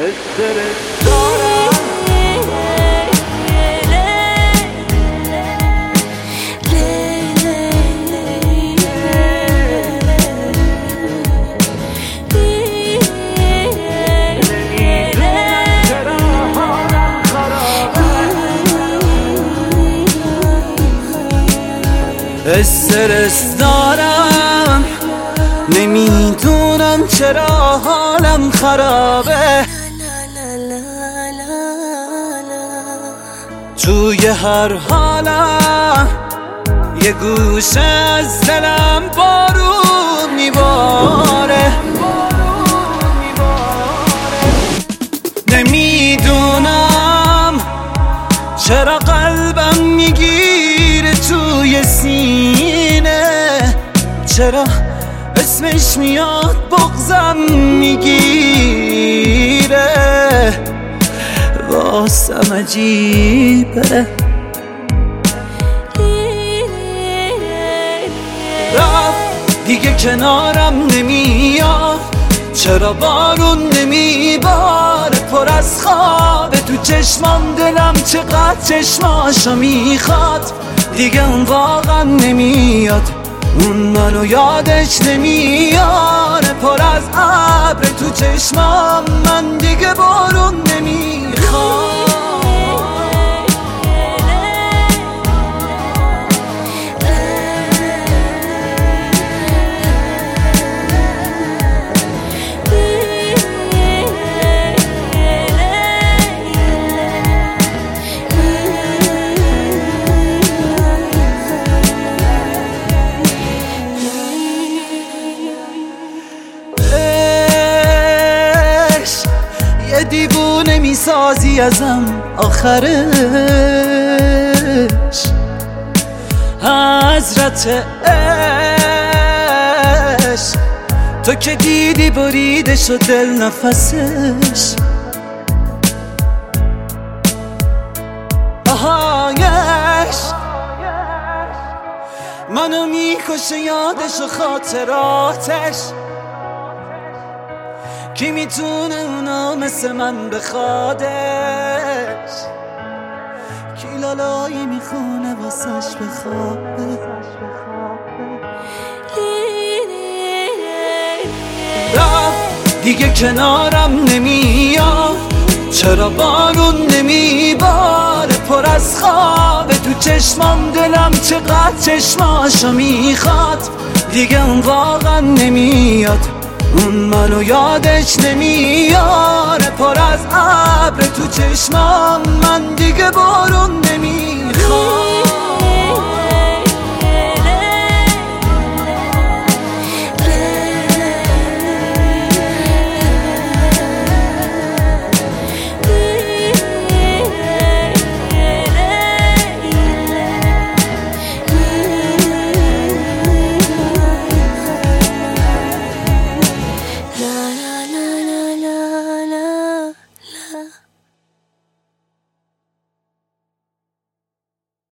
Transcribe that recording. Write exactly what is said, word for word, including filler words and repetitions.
استرس دارم استرس دارم نمیدونم چرا حالم خرابه توی هر حالم یه گوشه از دلم بارون میباره نمیدونم چرا قلبم میگیره توی سینه چرا اسمش میاد بغضم میگیره واسم عجیبه رفت دیگه کنارم نمیاد چرا بارون نمیباره پر از خوابه تو چشمام دلم چقدر چشماشو میخواد دیگه اون واقعا نمیاد اون منو یادش نمیاره پر از ابر تو چشمام من دیگه بارون نمیخواد دیوونه میسازی ازم آخرش حضرت عشق تو که دیدی بریده شد دل نفسش آهایش منو میکشه یادش و خاطراتش کی میتونه اونا مثل من بخوادش کی لالایی میخونه واسش بخوابه رفت دیگه کنارم نمیاد چرا بارون نمیباره پر از خوابه تو چشمام دلم چقدر چشماشو میخواد دیگه اون واقعا نمیاد اون منو یادش نمیاره پر از ابر تو چشمام من دیگه بارون نمیاد